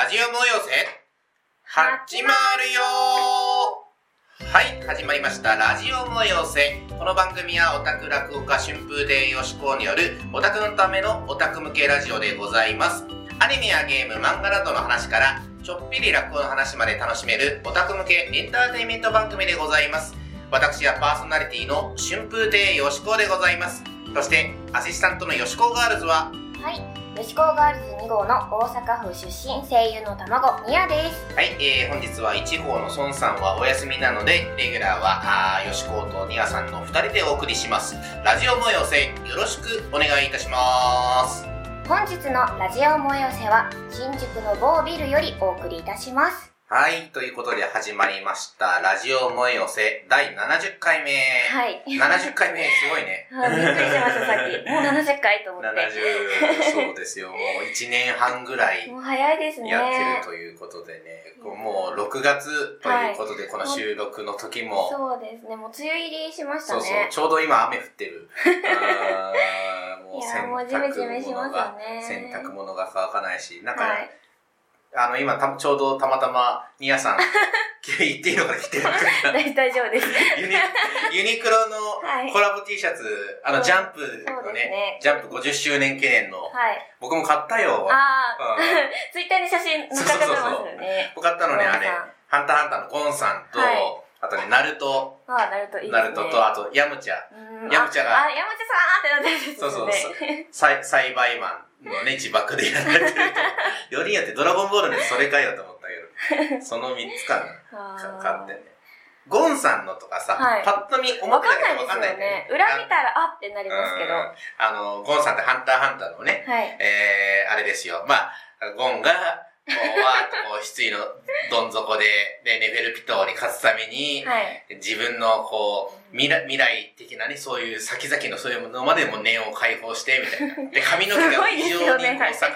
ジオもよせ始まるよ。はい、始まりましたラジオもよせ。この番組はオタク落語家春風亭よしこによるオタクのためのオタク向けラジオでございます。アニメやゲーム、漫画などの話からちょっぴり落語の話まで楽しめるオタク向けエンターテインメント番組でございます。私はパーソナリティの春風亭よしこでございます。そしてアシスタントのよしこガールズは、 はい、よしこガールズ2号の大阪府出身声優の卵みやです。 はい、本日は1号の孫さんはお休みなので、レギュラーはよしことにやさんの2人でお送りします。ラジオもよせよろしくお願いいたします。 本日のラジオもよせは新宿の某ビルよりお送りいたします。 はい、ということで始まりましたラジオもよせ第70回目。 はい。 70回目、すごいね。 びっくりしました、さっき。もう70回と思って。 70、そうですよ。もう1年半ぐらいもう早いですね。 やってるということでね。もう6月ということで、この収録の時も。 そうですね、もう梅雨入りしましたね。 そうそう、ちょうど今雨降ってる。 もうジメジメしますよね。 洗濯物が乾かないし、なんか、 はい今ちょうどたまたまニヤさん言っていいのかな、着てる大丈夫です。 ユニクロのコラボ T シャツ、ジャンプのね、ジャンプ50周年記念の、僕も買ったよ。 ツイッターに写真載っかってますよね。 僕買ったのね、あれ、ハンターハンターのゴンさんと、あとね、ナルト。ナルトと、あと、ヤムチャ。ヤムチャが。 ヤムチャさんってなってるんですよね。 そう。栽培マンのね、自爆でやられてると。よりによってドラゴンボールのそれかよと思ったけど、その3つかな。買ってね。ゴンさんのとかさ、パッと見思ってたけどわかんないね。 裏見たら、あってなりますけど。 ゴンさんってハンターハンターのね、あれですよ。まあ、ゴンが、わーっと失意のどん底で、ネフェルピトーに勝つために、自分の未来的なね、そういう先々のそういうものまでも念を解放して、みたいな。で、髪の毛が異常に逆立って、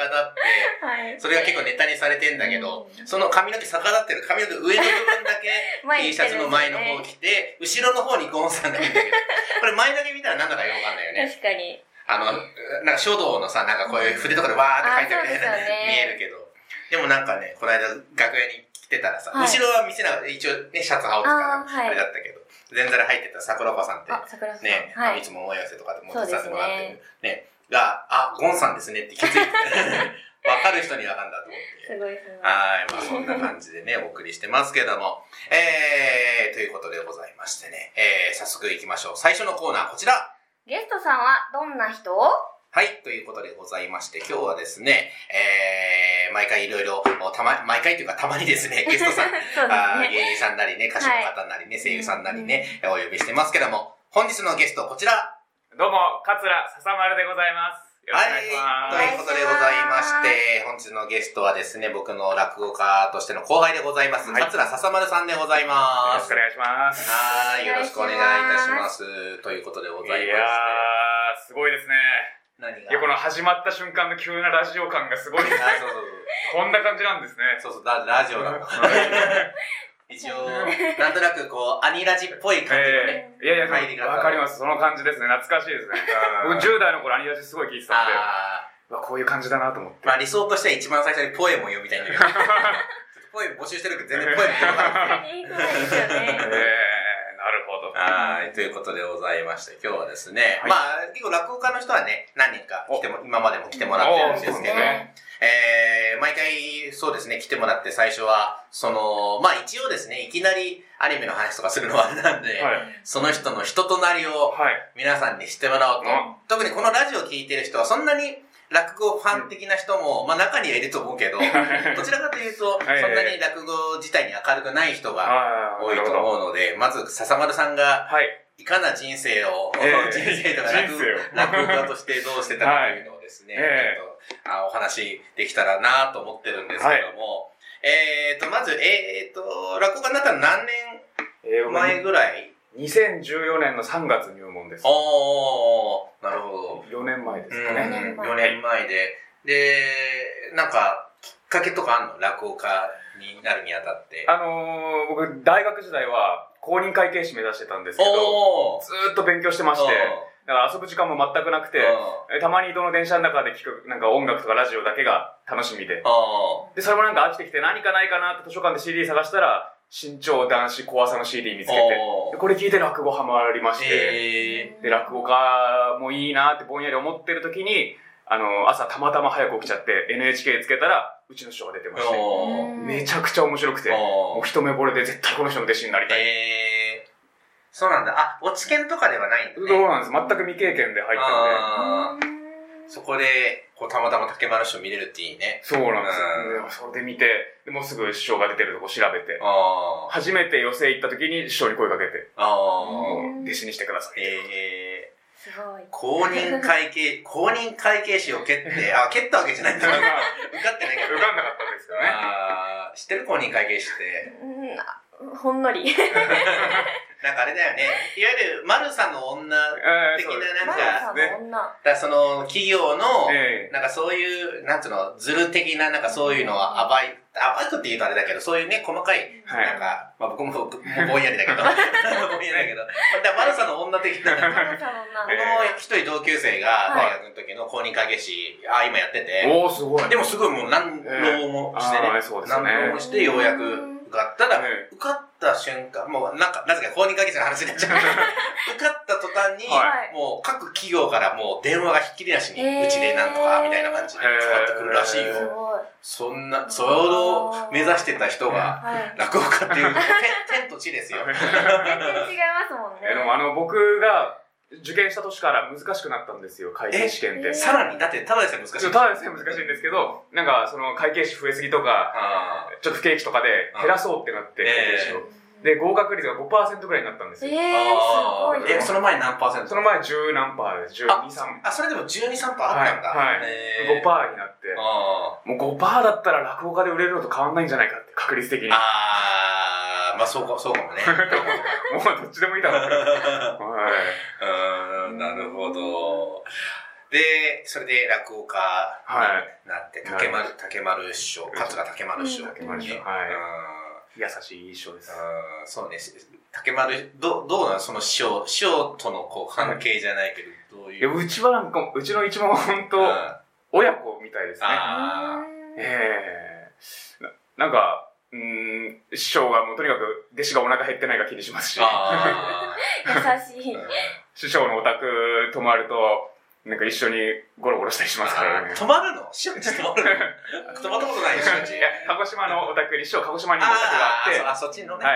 それが結構ネタにされてんだけど、その髪の毛逆立ってる髪の毛上の部分だけ T シャツの前の方着て、後ろの方にゴンさんがいるんだけど、これ前だけ見たらなんだかよくわかんないよね。 確かに。 なんか書道のさ、なんかこういう筆とかでわーって書いてるみたいな見えるけど、でもなんかね、この間楽屋に来てたらさ、後ろは見せながら、一応ね、シャツ羽織ってたから、あれだったけど、前座で入ってた桜子さんって、ね、いつも思い合わせとかでも手伝ってもらってる、ね、が、ゴンさんですねって気づいて、わかる人にわかんだと思って。 すごいですね。 はい、まあそんな感じでね、お送りしてますけども、ということでございましてね、早速行きましょう。最初のコーナー、こちら。 ゲストさんはどんな人？ はい、ということでございまして、今日はですね、毎回いろいろ、毎回というかたまにですね、ゲストさん、芸人さんなりね、歌手の方なりね、声優さんなりね、お呼びしてますけども、本日のゲストこちら。 どうも、桂笹丸でございます。よろしくお願いします。 はい、ということでございまして、本日のゲストはですね、僕の落語家としての後輩でございます、桂笹丸さんでございます。 よろしくお願いします。 はい、よろしくお願いいたします。ということでございまして。いやー、すごいですね。 何が？ いや、この始まった瞬間の急なラジオ感がすごいですね。こんな感じなんですね。 そうそう、ラジオだもん。一応、なんとなくアニラジっぽい感じのね。 いや、わかります。その感じですね。懐かしいですね。僕10代の頃アニラジすごい聞いてたんで、こういう感じだなと思って。 まあ理想としては一番最初にポエムを読みたいんだけど。ポエム募集してるけど全然ポエム読まなくて。 なるほど。 はい、ということでございまして、今日はですね、まあ、結構落語家の人はね、何人か今までも来てもらってるんですけど、毎回そうですね、来てもらって最初は、まあ一応ですね、いきなりアニメの話とかするのはあれなんで、その人の人となりを皆さんに知ってもらおうと。特にこのラジオを聞いてる人はそんなに落語ファン的な人も、まあ中にはいると思うけど、どちらかというと、そんなに落語自体に明るくない人が多いと思うので、まず笹丸さんが、いかな人生を、人生とか落語家としてどうしてたかというのをですね、ちょっとお話できたらなと思ってるんですけども、まず、落語家になったの何年前ぐらい ？2014年の3月入門です。 なるほど。 4年前ですかね。 4年前で。で、なんか、きっかけとかあんの？落語家になるにあたって。 僕、大学時代は公認会計士目指してたんですけど、ずーっと勉強してまして、 だから遊ぶ時間も全くなくて、たまにどの電車の中で聞くなんか音楽とかラジオだけが楽しみで、で、それもなんか飽きてきて何かないかなって図書館で CD 探したら、新潮男子小朝の CD 見つけて、でこれ聞いて落語ハマりまして、で、落語家もいいなってぼんやり思ってる時に、朝たまたま早く起きちゃって NHK つけたら、うちの師匠が出てまして、めちゃくちゃ面白くて、もう一目惚れで絶対この人の弟子になりたい。 そうなんだ。あ、落ち研とかではないんだね。 そうなんです。全く未経験で入ったので。 そこで、たまたま竹丸師匠見れるっていいね。 そうなんです。それで見て、でもうすぐ師匠が出てるとこ調べて、初めて寄席行った時に師匠に声かけて、もう弟子にしてください。 すごい。 公認会計士を蹴って、蹴ったわけじゃないんだけど、受かってないから。 受かんなかったんですよね。 知ってる公認会計士って。 ほんのり。 なんかあれだよね。いわゆる、丸さんの女的ななんか、だその企業の、なんかそういう、なんつうの、ズル的ななんかそういうのを暴くって言うとあれだけど、そういうね、細かい、なんか、僕もぼんやりだけど、ぼんやりだけど、丸さんの女的な、この一人同級生が大学の時の公認会計士、今やってて、 すごい。 でもすごいもう何浪もしてね、何浪もしてようやく受かったら、受かった瞬間、もうなんか、なぜか公認会計士の話になっちゃう。受かった途端に、もう各企業からもう電話がひっきりなしに、うちでなんとかみたいな感じで使ってくるらしいよ。それを目指してた人が、落語家っていう、天と地ですよ。 全然違いますもんね。 でも僕が、受験した年から難しくなったんですよ、会計試験って。 さらにだって、ただでさえ難しい。 ただでさえ難しいんですけど、なんか、その会計士増えすぎとか、ちょっと不景気とかで減らそうってなって、会計士を。で、合格率が 5% ぐらいになったんですよ。 すごい。 その前何%？ その前10何パーです。12、3。 それでも12、3%あったんだ。 はい。5% になって。もう 5% だったら落語家で売れるのと変わんないんじゃないかって、確率的に。 まあそうかもね。 もうどっちでもいいだろう。 なるほど。で、それで落語家になって、竹丸師匠、桂竹丸師匠。優しい師匠です。そうね。竹丸、どうなのその師匠との関係じゃないけど、どういう。 いや、うちはなんか、うちの一番本当、親子みたいですね。なんか、師匠がもうとにかく弟子がお腹減ってないか気にしますし。 優しい。 師匠のお宅泊まると、なんか一緒にゴロゴロしたりしますからね。 泊まるの師匠に泊まるの泊まったことないよ、師匠。 いや、鹿児島のお宅に、師匠鹿児島にお宅があって、 そっちのね。 はい。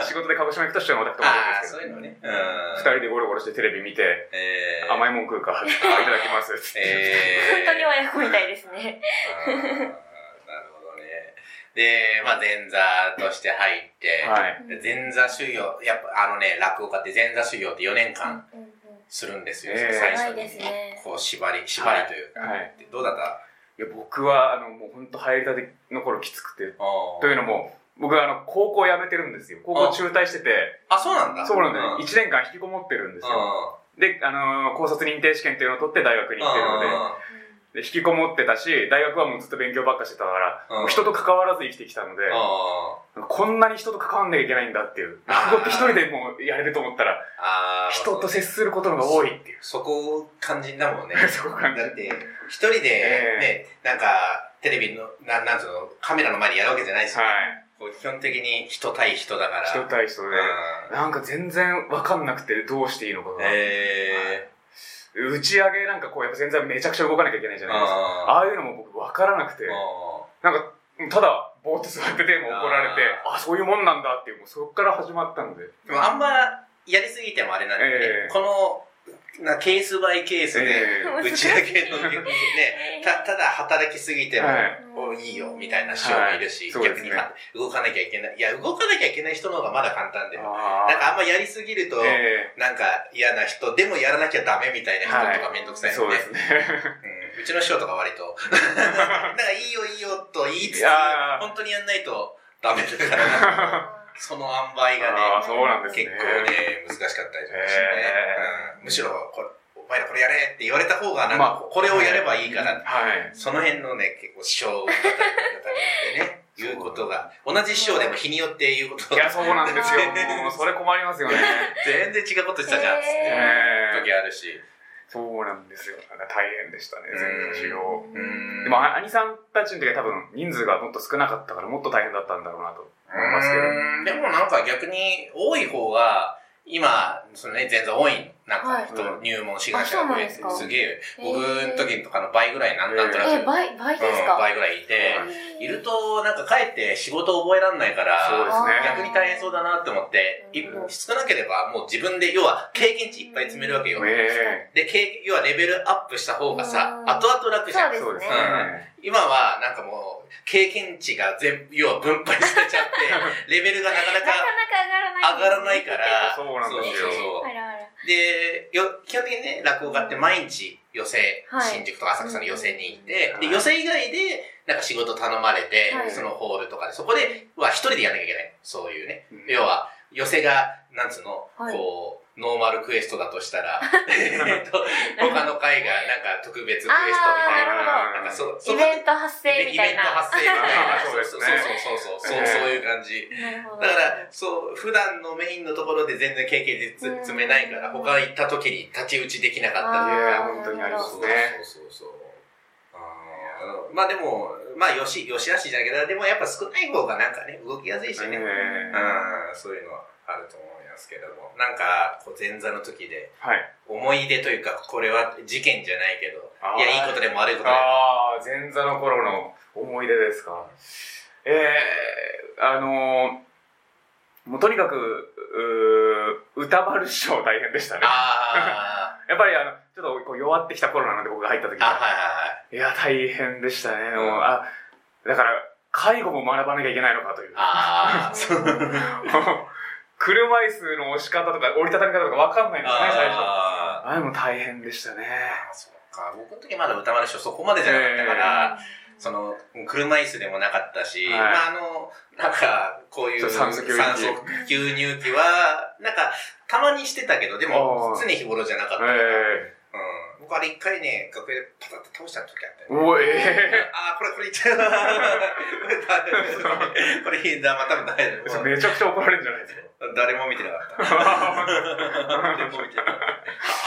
仕事で鹿児島行くと師匠のお宅泊まるんですけど。 そういうのね。 二人でゴロゴロしてテレビ見て、甘いもん食うか、いただきます。 本当に親子みたいですね。 なるほどね。で、前座として入って、前座修行、やっぱ落語家って前座修行って4年間するんですよ、最初に。こう縛りというか。どうだった？ いや、僕は、もう本当入りたての頃きつくて。というのも、僕は高校辞めてるんですよ。高校中退してて。 そうなんだ。 そうなんだ。1年間引きこもってるんですよ。で、高卒認定試験っていうのを取って大学に行ってるので、で、引きこもってたし、大学はもうずっと勉強ばっかしてたから、人と関わらず生きてきたので、こんなに人と関わんなきゃいけないんだっていう。落語って一人でもうやれると思ったら、人と接することのが多いっていう。 そこを肝心だもんね。 そこ肝心。 だって、一人でね、なんか、テレビの、なんつうの、カメラの前でやるわけじゃないですよね。基本的に人対人だから。 人対人で、なんか全然わかんなくてどうしていいのかな。打ち上げなんかやっぱ全然めちゃくちゃ動かなきゃいけないじゃないですか。ああいうのも僕わからなくて、なんか、ただ、ぼーっと座ってても怒られて、そういうもんなんだっていう、もうそこから始まったので。 でもあんまやりすぎてもあれなんでね、この、ケースバイケースで打ち上げの時にね、ただ働きすぎてもいいよみたいな師匠もいるし、逆に動かなきゃいけない。いや、動かなきゃいけない人の方がまだ簡単で、なんかあんまやりすぎると、なんか嫌な人、でもやらなきゃダメみたいな人とかめんどくさいので、うちの師匠とか割と、なんかいいよいいよと言いつつ、本当にやんないとダメだから、その塩梅がね、結構ね、難しかったりとかしてね。むしろ、お前らこれやれって言われた方が、なんかこれをやればいいから、その辺のね、結構師匠だったりね、言うことが、同じ師匠でも日によって言うことが。 いや、そうなんですよ。もう、それ困りますよね。 全然違うことしたじゃん、つって、時あるし。 そうなんですよ。大変でしたね、前座修行。でも兄さんたちの時は多分人数がもっと少なかったからもっと大変だったんだろうなと思いますけど。 でもなんか逆に多い方が今そのね前座多いの。なんか人入門志願者が増えてすげえ僕の時とかの倍ぐらいなんとなく倍ですか？ 倍ぐらいいているとなんかかえって仕事覚えられないから逆に大変そうだなって思って少なければもう自分で要は経験値いっぱい詰めるわけよ。で要はレベルアップした方がさ後々楽じゃん。 そうですね。 今はなんかもう経験値が要は分配されちゃってレベルがなかなか上がらないからそうなんですよ。 で基本的にね落語家って毎日寄席、新宿とか浅草の寄席に行ってで寄席以外でなんか仕事頼まれてそのホールとかでそこでは一人でやんなきゃいけないそういうね要は寄席がなんつうのこうノーマルクエストだとしたら他の会がなんか特別クエストみたいななんかイベント発生みたいな。 そういう感じ。だからそう普段のメインのところで全然経験積めないから他行った時に太刀打ちできなかったりとか本当にありますね。 まあでもまあよしあしじゃないけどでもやっぱ少ない方がなんかね動きやすいしね。そういうのはあると思いますけどもなんかこう前座の時で思い出というかこれは事件じゃないけどいやいいことでも悪いことでも前座の頃の思い出ですか。もうとにかく歌丸師匠大変でしたね。やっぱりちょっとこう弱ってきた頃なので僕が入った時はいや大変でしたね。だから介護も学ばなきゃいけないのかという。車椅子の押し方とか折りたたみ方とか分かんないんですね最初。でも大変でしたね。 そうか僕の時まだ歌丸師匠そこまでじゃなかったからその車椅子でもなかったし、なんかこういう酸素吸入器はなんかたまにしてたけどでも常日頃じゃなかったから、僕あれ一回ね楽屋でパタッと倒した時あったよ、これ言っちゃうこれまた大丈夫。 めちゃくちゃ怒られるんじゃないですか。 誰も見てなかった誰も見てなかった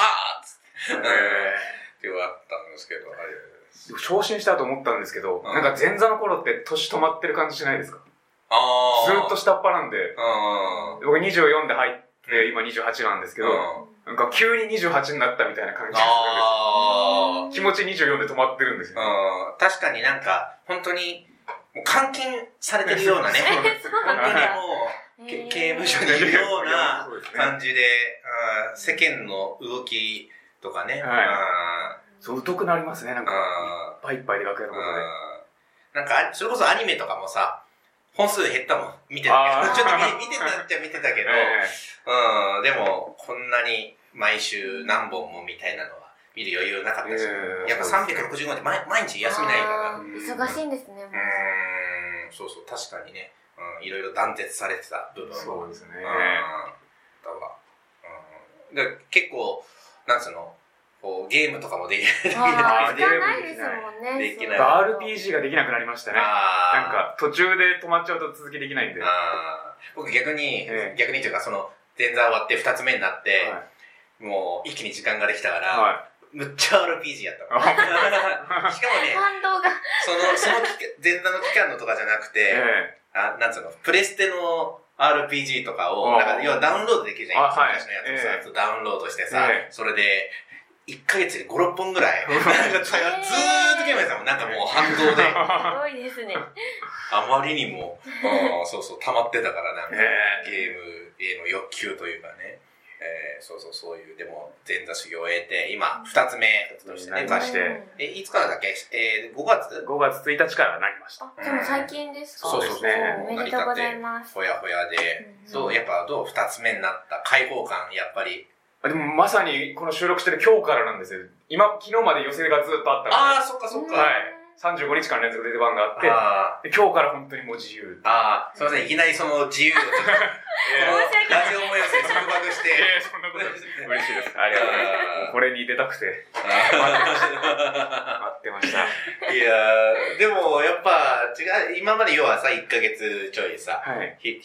っていうのがあったんですけど昇進したと思ったんですけど、なんか前座の頃って年止まってる感じしないですか？ずっと下っ端なんで、僕24で入って今28なんですけど、なんか急に28になったみたいな感じがするんですよ。気持ち24で止まってるんですよ。 確かになんか本当にもう監禁されてるようなね本当にもう刑務所にいるような感じで世間の動きとかねそう疎くなりますね。なんかいっぱいで楽屋のことでなんかそれこそアニメとかもさ本数減ったもん見てたけどちょっと見てたっちゃ見てたけどでもこんなに毎週何本もみたいなのは見る余裕なかったですよ。やっぱ365日毎日休みないから忙しいんですね。 そう確かにねいろいろ断絶されてた部分もそうですね。 結構なんつうのこうゲームとかもできないですもんね。 できない。 RPG ができなくなりましたね。なんか途中で止まっちゃうと続きできないんで。 僕逆にというかその前座終わって2つ目になって、もう一気に時間ができたから、むっちゃ RPG やったの。しかもね、その前座の期間のとかじゃなくて、なんつうのプレステのRPG とかをなんか要はダウンロードできるじゃん。昔のやつをさダウンロードしてさ、それで1ヶ月で5、6本ぐらいずーっとゲームやったもん。なんかもう反動で。 すごいですね。 あまりにも溜まってたからなんかゲームへの欲求というかね。そういうでも前座修行を終えて今2つ目としてねいつからだっけ5月 5月1日からなりました。 でも最近ですか？ そうですね。 おめでとうございます。 ほやほやでやっぱどう2つ目になった開放感やっぱり。 でもまさにこの収録してる今日からなんですよ。昨日まで寄席がずっとあったので。 そっか。 35日間連続で出番があって、今日から本当にもう自由。 すいません、いきなりその自由をちょっと、ラジオもよせ束縛して。 そんなことです。嬉しいです。ありがとうございます。これに出たくて。待ってました。 いやでもやっぱ違う、今まで要はさ、1ヶ月ちょいさ、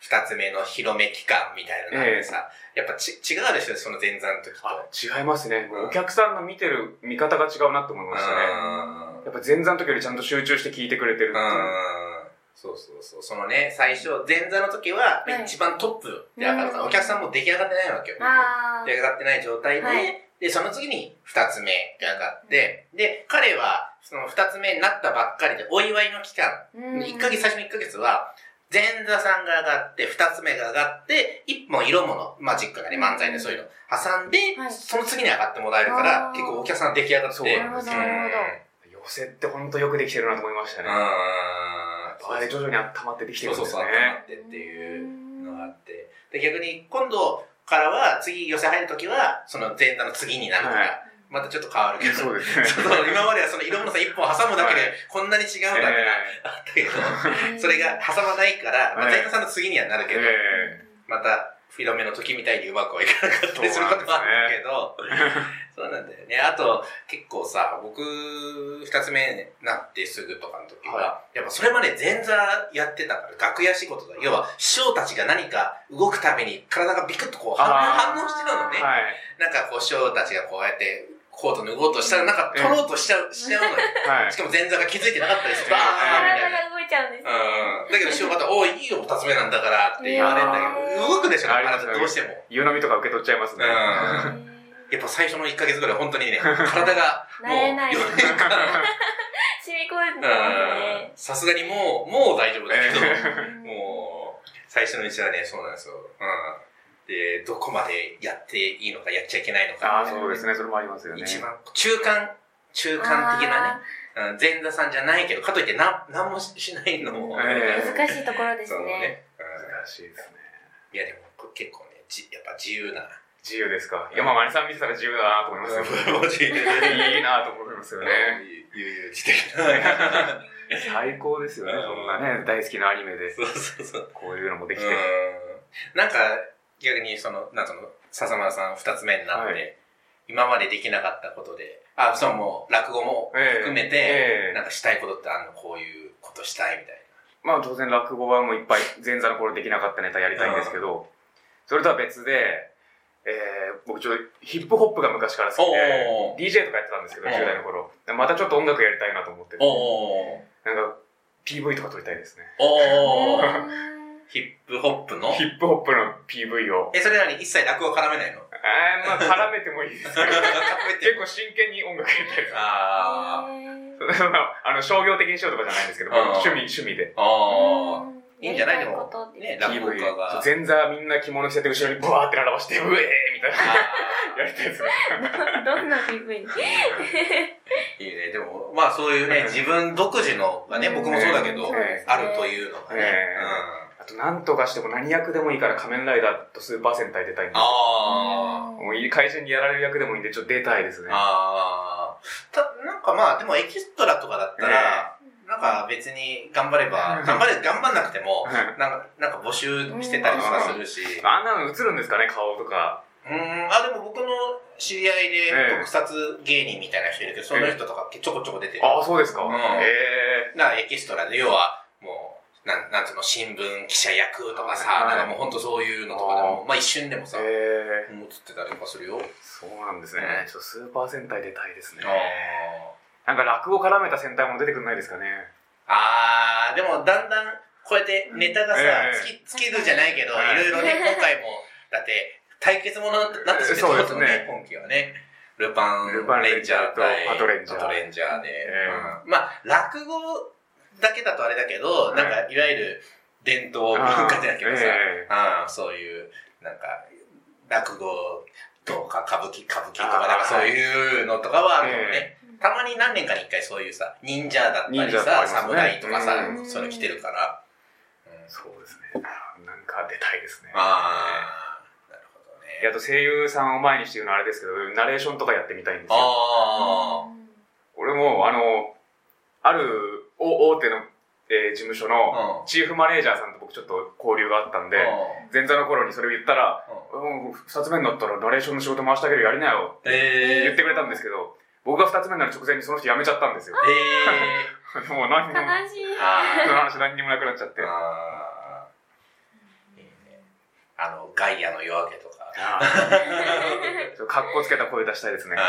二つ目の広め期間みたいなのでさ、やっぱ違うでしょ、その前座の時と。 違いますね。お客さんの見てる見方が違うなって思いましたね。やっぱ前座の時よりちゃんと集中して聞いてくれてるっていう。 そう。そのね、最初、前座の時は、一番トップで上がるから、お客さんも出来上がってないわけよ。出来上がってない状態で、で、その次に二つ目が上がって、で、彼は、その二つ目になったばっかりで、お祝いの期間、最初の1ヶ月は、前座さんが上がって、二つ目が上がって、一本色物、マジックなり漫才でそういうの挟んで、その次に上がってもらえるから、結構お客さん出来上がって、 なるほど。 寄せって本当よくできてるなと思いましたね。あれ徐々に温まってできてるんですね。 温まってっていうのがあって。で、逆に今度からは、次寄せ入るときは、その前座の次になるから、またちょっと変わるけど。 そうですね。 今まではその色物さ一本挟むだけで、こんなに違うんだってあったけど、それが挟まないから、前座さんの次にはなるけど、また、フィロメの時みたいにうまくはいかなかったりすることもあるけど、そうなんだよね。あと、結構さ、僕、二つ目になってすぐとかの時は、やっぱそれまで前座やってたから、楽屋仕事だ。要は、師匠たちが何か動くたびに体がビクッとこう反応してるのね。なんかこう、師匠たちがこうやって、コート脱ごうとしたら、なんか取ろうとしちゃうのよ。しかも前座が気づいてなかったりする。 体が動いちゃうんですね。 だけど師匠方、おい、いいよ、二つ目なんだからって言われるんだけど、動くでしょ、あなたどうしても。 湯飲みとか受け取っちゃいますね。 やっぱ最初の1ヶ月ぐらい本当にね、体がもう4年間染み込んでますね。 さすがにもう大丈夫だけど、もう、最初のうちはね、そうなんですよ。で、どこまでやっていいのか、やっちゃいけないのか。 そうですね、それもありますよね。 一番、中間的なね、前座さんじゃないけど、かといって何もしないのも、 難しいところですね。 難しいですね。 いや、でも結構ね、やっぱ自由な。 自由ですか。いや、マネさん見てたら自由だなと思いますよ。いいなと思いますよね。 悠々自適な。 最高ですよね、そんなね、大好きなアニメで。こういうのもできて。 なんか、逆になんつうの、笹村さん二つ目になって、今までできなかったことで、もう落語も含めて、なんかしたいことってあるの？こういうことしたいみたいな。まあ当然落語はもういっぱい前座の頃できなかったネタやりたいんですけど、それとは別で、僕ちょっとヒップホップが昔から好きで、DJ とかやってたんですけど、10代の頃。またちょっと音楽やりたいなと思ってて、なんか PV とか撮りたいですね。 ヒップホップの PV を。 それなりに一切落語絡めないの？ まあ絡めてもいいですけど、結構真剣に音楽やりたいです。商業的にしようとかじゃないんですけど、趣味で。 いいんじゃない？でも、ね、落語家が。 前座みんな着物着せて後ろにブワーって並ばして、うえーみたいな。やりたいですね。 どんな PV？ いいね。でも、まあそういうね、自分独自のがね、僕もそうだけど、あるというのがね。 あと、なんとかしても何役でもいいから仮面ライダーとスーパー戦隊出たいんですよ。もう怪人にやられる役でもいいんで、ちょっと出たいですね。 なんかまあ、でもエキストラとかだったら、なんか別に頑張んなくても、なんか募集してたりとかするし。 あんなの映るんですかね、顔とか。 でも僕の知り合いで特撮芸人みたいな人いるけど、その人とかちょこちょこ出てる。 そうですか。 エキストラで、要は、もう、なんつうの、新聞記者役とかさ、なんかもうほんとそういうのとかでも、まあ一瞬でもさ、映ってたりとかするよ。 そうなんですね。ちょっとスーパー戦隊出たいですね。なんか落語絡めた戦隊も出てくんないですかね。 でもだんだん、こうやってネタがさ、尽きるじゃないけど、いろいろね、今回も、だって、対決ものになってきてそうですね、今期はね。ルパンレンジャーとパトレンジャーで。まあ、落語だけだとあれだけど、なんか、いわゆる伝統文化じゃないけどさ、そういう、なんか、落語とか歌舞伎とか、なんかそういうのとかはあるのね。たまに何年かに一回そういうさ、忍者だったりさ、侍とかさ、そういうの来てるから。 そうですね。なんか出たいですね。 なるほどね。 あと声優さんを前にして言うのはあれですけど、ナレーションとかやってみたいんですよ。俺も、ある大手の事務所のチーフマネージャーさんと僕ちょっと交流があったんで、前座の頃にそれを言ったら、二つ目になったらナレーションの仕事回してあげるよ、やりなよって言ってくれたんですけど、僕が二つ目になる直前にその人辞めちゃったんですよ。もう何にも、 悲しい。 その話何にもなくなっちゃって。 いガイアの夜明けとか。 かっこつけた声出したいですね。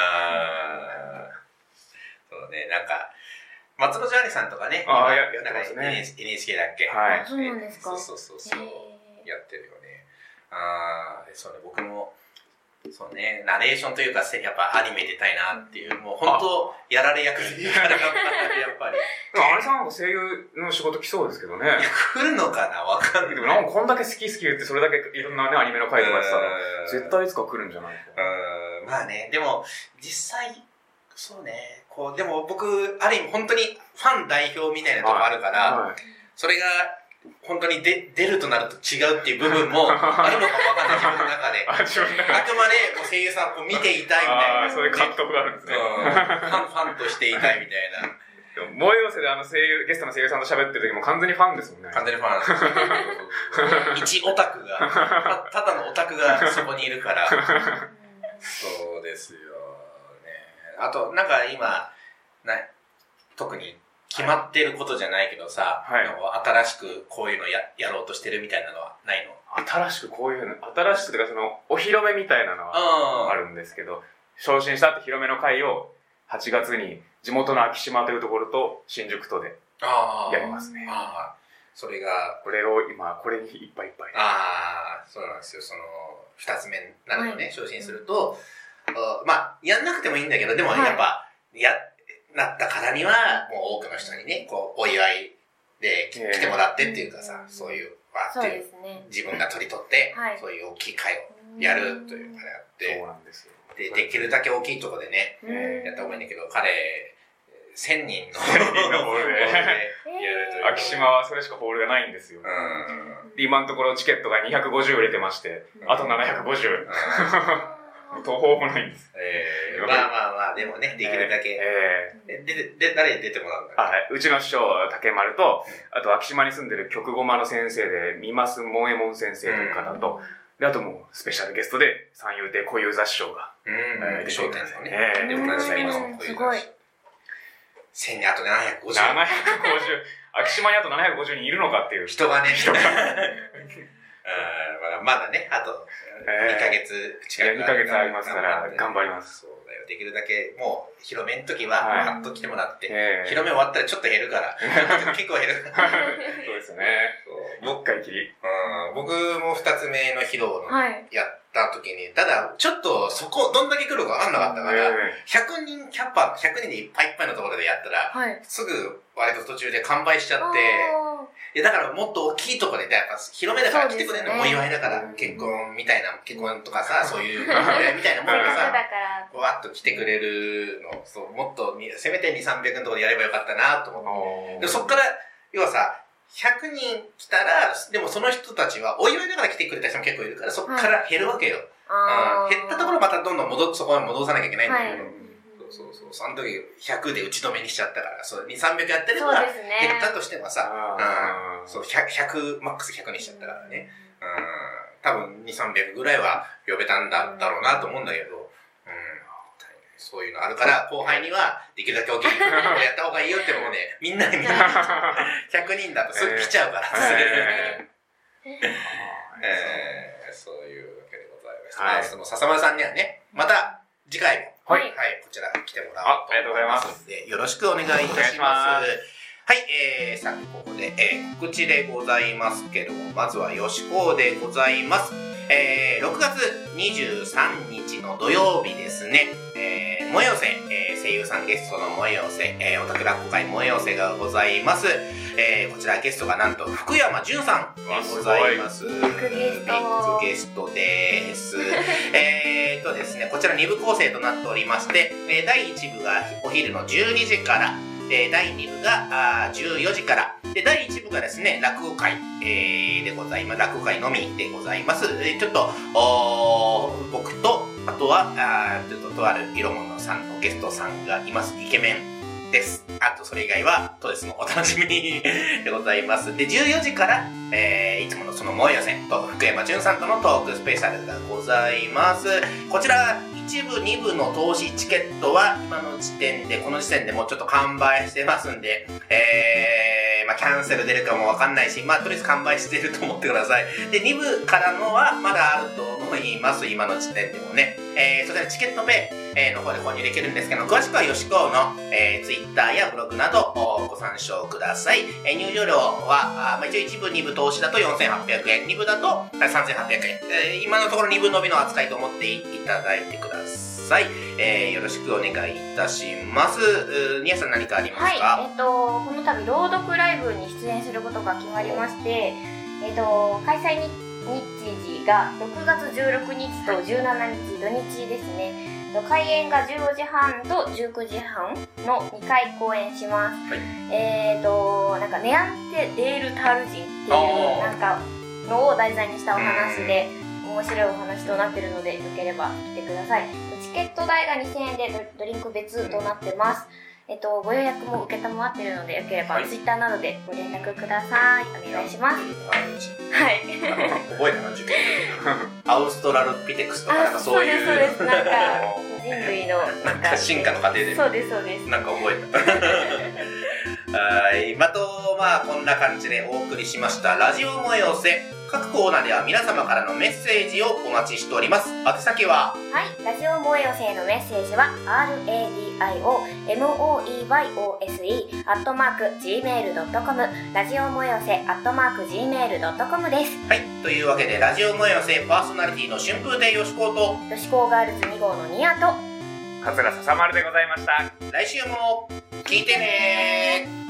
そうね、なんか、松野ジャーニさんとかね、 やってますね。 NHK だっけ？ はい。そうなんですか。 そう。やってるよね。そうね、僕も、そうね、ナレーションというか、やっぱアニメ出たいなっていう、もう本当、やられ役でいいから、やっぱり。 あれさんは声優の仕事来そうですけどね。 来るのかなわかんない。 でもなんかこんだけ好き言ってそれだけいろんなね、アニメの回とかやってたら、絶対いつか来るんじゃないか。 まあね、でも、実際、そうね、でも僕、ある意味本当にファン代表みたいなとこあるから、それが、本当に出るとなると違うっていう部分もあるのかもわかんない自分の中で。あくまで声優さんを見ていたいみたいな。 そういう葛藤があるんですね。 ファンとしていたいみたいな。 でも、萌え寄せでゲストの声優さんと喋ってる時も完全にファンですもんね。 完全にファン。一オタクが、ただのオタクがそこにいるから。そうですよ。ね。あと、なんか今、特に、決まってることじゃないけどさ、新しくこういうのやろうとしてるみたいなのはないの？ 新しくこういうの、新しくというかお披露目みたいなのはあるんですけど、昇進したって披露目の会を8月に地元の昭島というところと新宿とでやりますね。 それが、 これを今、これにいっぱいいっぱい。 そうなんですよ。2つ目なのでね、昇進すると、まあ、やんなくてもいいんだけど、でもやっぱ、なったからには、もう多くの人にね、お祝いで来てもらってっていうかさ、そういう、自分が取り取って、そういう大きい会をやるというからやって、 そうなんですよ。 で、できるだけ大きいところでね、やった方がいいんだけど、彼、1000人のホールでやるという。昭島はそれしかホールがないんですよ。今のところチケットが250売れてまして、あと750。途方もないんです。 まあ、でもね、できるだけ。誰に出てもらうんだろう？うちの師匠、竹丸と、あと、昭島に住んでる曲駒の先生で、三増門右衛門先生という方と、で、あともう、スペシャルゲストで、三遊亭小遊三師匠が。 商店さんね。で、おなじみの小遊三師匠。1000人、あと750。 昭島にあと750人いるのかっていう。 人がね。まだね、あと2ヶ月近く。 2ヶ月ありますから、頑張ります。 そうだよ。できるだけ、もう、広めの時は、パッと来てもらって、広め終わったらちょっと減るから、結構減るから。 そうですね。もう一回きり。 僕も2つ目の披露のやった時に、ただ、ちょっとそこ、どんだけ来るか分かんなかったから、100人キャッパー、100人でいっぱいいっぱいのところでやったら、すぐ割と途中で完売しちゃって、いやだからもっと大きいところで、やっぱ広めだから来てくれるのお祝いだから、結婚みたいな、結婚とかさ、そういうお祝いみたいなものがさ、わっと来てくれるの、もっと、せめて2、300のところでやればよかったなと思って。でそっから、要はさ、100人来たら、でもその人たちはお祝いだから来てくれた人も結構いるから、そっから減るわけよ。減ったところまたどんどんそこに戻さなきゃいけないんだけど。その時100で打ち止めにしちゃったから、2、300やってれば減ったとしてもさ、100、マックス100にしちゃったからね。多分2、300ぐらいは呼べたんだろうなと思うんだけど、そういうのあるから、後輩にはできるだけ大きいやった方がいいよってもうね、みんな100人だとすぐ来ちゃうから、そういうわけでございます。その笹丸さんにはね、また次回も、こちら来てもらおうと思いますので、よろしくお願いいたします。はい、さあ、ここで、告知でございますけども、まずはよしこでございます。6月23日の土曜日ですね、萌え寄せ、声優さんゲストの萌え寄せ、オタク落語会萌え寄せがございます。こちらゲストがなんと福山潤さんでございます。ビッグゲストです。ですね、こちら2部構成となっておりまして、第1部がお昼の12時から、第2部が14時から、で第1部がですね、落語会、でございます。落語会のみでございます。ちょっと、僕と、あとは、とある色物さんのゲストさんがいます。イケメンです。あと、それ以外は、当日のお楽しみでございます。で、14時から、いつものその萌え寄せと福山潤さんとのトークスペシャルがございます。こちら、1部、2部の投資チケットは、今の時点で、この時点でもうちょっと完売してますんで、 キャンセル出るかもわかんないし、とりあえず完売してると思ってください。で、2部からのはまだあると思います、今の時点でもね。そちらチケットペイの方で購入できるんですけど、詳しくはよしこの、Twitter やブログなどご参照ください。入場料は、一応1部、2部投資だと4800円、2部だと3800円。今のところ2部のみの扱いと思っていただいてください。よろしくお願いいたします。ニアさん何かありますか？ はい、この度朗読ライブに出演することが決まりまして、開催日時が6月16日と17日土日ですね。開演が15時半と19時半の2回公演します。はい、なんかネアンデールタール人っていうなんかのを題材にしたお話で面白いお話となっているので、よければ来てください。チケット代が2000円でドリンク別となってます。ご予約も受けたまっているので、よければ Twitter などでご連絡ください。お願いします。はい。 覚えたな、受験アウストラロピテクスとかなんかそういう。 そうです。なんか人類のなんか進化の過程で。 そうです。 なんか覚えた。はい。こんな感じでお送りしましたラジオもよせ。各コーナーでは皆様からのメッセージをお待ちしております。宛先は、 はい、ラジオもよせのメッセージは radiomoyose@gmail.com ラジオもよせ@gmail.com です。 はい、というわけでラジオもよせパーソナリティの春風亭よしことよしこガールズ2号のニアと桂笹丸でございました。 来週も聞いてねー。